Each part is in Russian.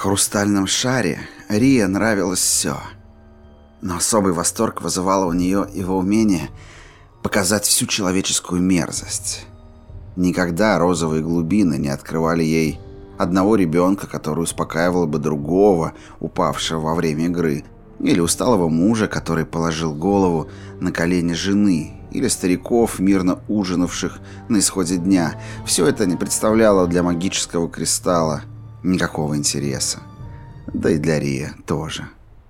хрустальном шаре Рие нравилось все. Но особый восторг вызывало у нее его умение показать всю человеческую мерзость. Никогда розовые глубины не открывали ей одного ребенка, который успокаивал бы другого, упавшего во время игры, или усталого мужа, который положил голову на колени жены, или стариков, мирно ужинавших на исходе дня. Все это не представляло для магического кристалла никакого интереса. Да и для Рия тоже.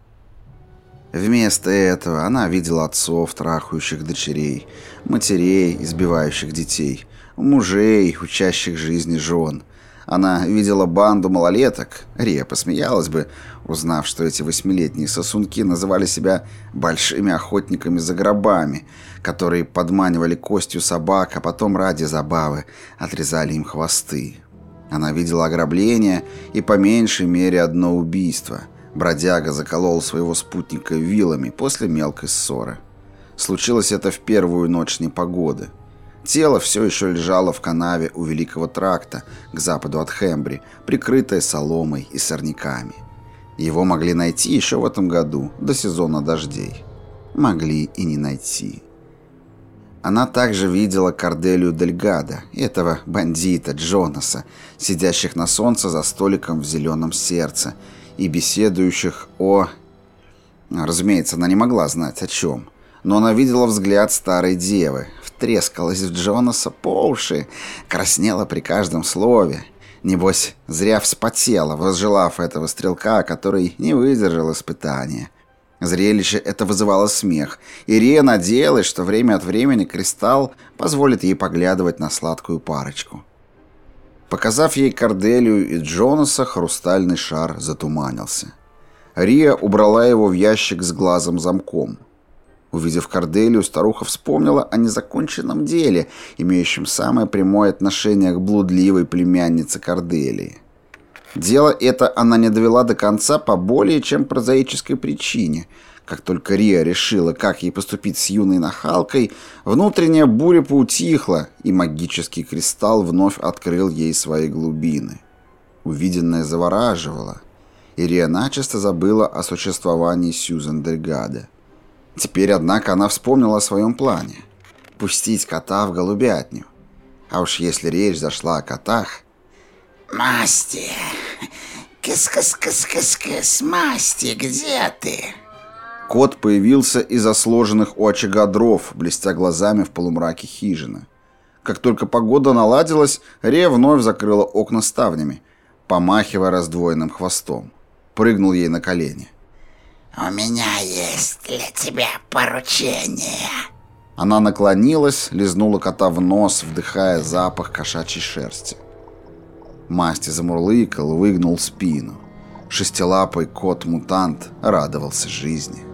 Вместо этого она видела отцов, трахающих дочерей, матерей, избивающих детей, мужей, учащих жизни жен. Она видела банду малолеток. Рия посмеялась бы, узнав, что эти 8-летние сосунки называли себя большими охотниками за гробами, которые подманивали костью собак, а потом ради забавы отрезали им хвосты. Она видела ограбление и по меньшей мере одно убийство. Бродяга заколол своего спутника вилами после мелкой ссоры. Случилось это в первую ночь непогоды. Тело все еще лежало в канаве у Великого тракта, к западу от Хембри, прикрытое соломой и сорняками. Его могли найти еще в этом году, до сезона дождей. Могли и не найти. Она также видела Корделию Дельгадо, этого бандита Джонаса, сидящих на солнце за столиком в зеленом сердце и беседующих о... Разумеется, она не могла знать о чем. Но она видела взгляд старой девы, втрескалась в Джонаса по уши, краснела при каждом слове. Небось, зря вспотела, возжелав этого стрелка, который не выдержал испытания. Зрелище это вызывало смех, и Рия надеялась, что время от времени кристалл позволит ей поглядывать на сладкую парочку. Показав ей Корделию и Джонаса, хрустальный шар затуманился. Рия убрала его в ящик с глазом-замком. Увидев Корделию, старуха вспомнила о незаконченном деле, имеющем самое прямое отношение к блудливой племяннице Корделии. Дело это она не довела до конца по более чем прозаической причине. Как только Рия решила, как ей поступить с юной нахалкой, внутренняя буря поутихла, и магический кристалл вновь открыл ей свои глубины. Увиденное завораживало, и Рия начисто забыла о существовании Сьюзен Дельгадо. Теперь, однако, она вспомнила о своем плане – пустить кота в голубятню. А уж если речь зашла о котах... «Масти! Кыс-кыс-кыс-кыс-кыс! Масти, где ты?» Кот появился из-за сложенных у очага дров, блестя глазами в полумраке хижины. Как только погода наладилась, Рия вновь закрыла окна ставнями, помахивая раздвоенным хвостом. Прыгнул ей на колени. «У меня есть для тебя поручение». Она наклонилась, лизнула кота в нос, вдыхая запах кошачьей шерсти. Масти замурлыкал, выгнул спину. Шестилапый кот-мутант радовался жизни.